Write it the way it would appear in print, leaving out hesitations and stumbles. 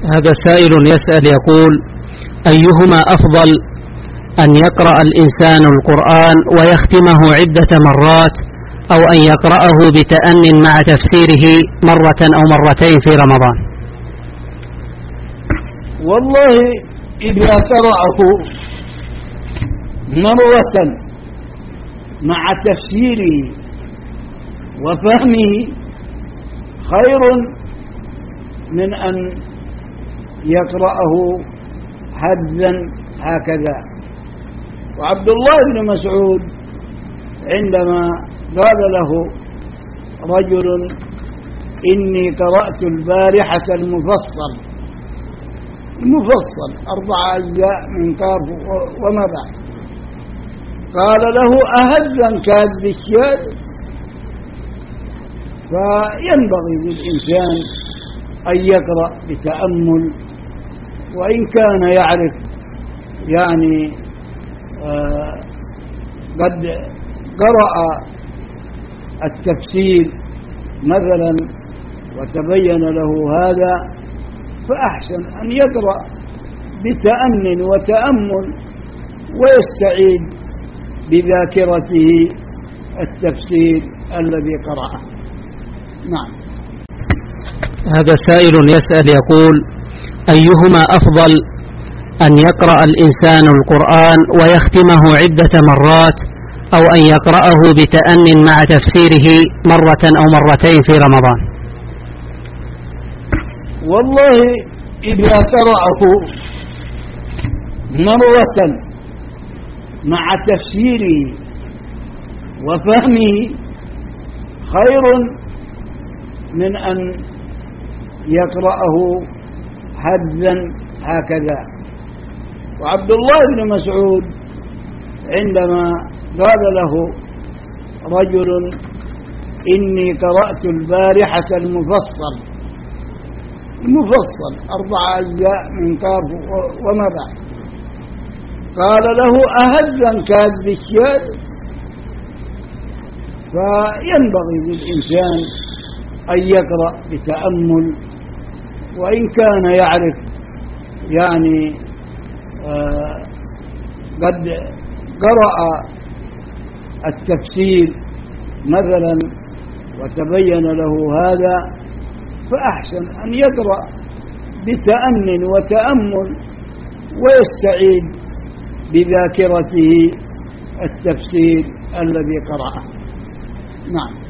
هذا سائل يسأل يقول: أيهما أفضل، أن يقرأ الإنسان القرآن ويختمه عدة مرات، أو أن يقرأه بتأن مع تفسيره مرة أو مرتين في رمضان؟ والله إذا قرأه مرة مع تفسيره وفهمه خير من أن يقرأه هزا هكذا. وعبد الله بن مسعود عندما قال له رجل: إني قرأت البارحة المفصل 4 أجزاء من كاف وما بعد، قال له: أهزا كهز الشاذ؟ فينبغي للإنسان أن يقرأ بتأمل، وإن كان يعرف يعني قد قرأ التفسير مثلا وتبين له هذا، فأحسن أن يقرأ بتأمل وتأمل ويستعيد بذاكرته التفسير الذي قرأه. نعم. هذا سائل يسأل يقول: أيهما أفضل، أن يقرأ الإنسان القرآن ويختمه عدة مرات، أو أن يقرأه بتأن مع تفسيره مرة أو مرتين في رمضان؟ والله إذا قرأه مرة مع تفسيره وفهمه خير من أن يقرأه هزا هكذا. وعبد الله بن مسعود عندما قال له رجل: إني قرأت البارحة المفصل 4 أجزاء من كاف وما بعد، قال له: أهزا كهز الشاذ؟ فينبغي للإنسان أن يقرأ بتأمل، وإن كان يعرف يعني قد قرأ التفسير مثلا وتبين له هذا، فأحسن أن يقرأ بتأن وتأمل ويستعيد بذاكرته التفسير الذي قرأه. نعم.